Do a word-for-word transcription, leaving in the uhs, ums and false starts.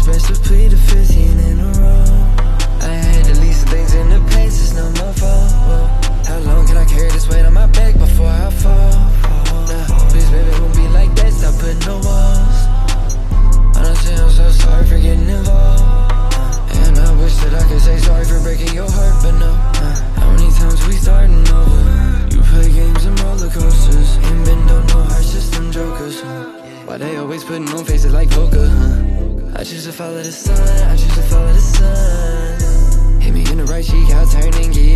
recipe to fifteen in a row. I had at least things in the past, it's not my fault. Whoa. How long can I carry this weight on my back before I fall? Nah, please baby, won't be like that, stop putting no walls. Honestly, I'm so sorry for getting involved, and I wish that I could say sorry for breaking your heart, but no. How many times we starting over? You play games and roller coasters, ain't been no no heart system jokers. Why they always putting on faces like poker, huh? I choose to follow the sun, I choose to follow the sun. Hit me in the right cheek, I'll turn and get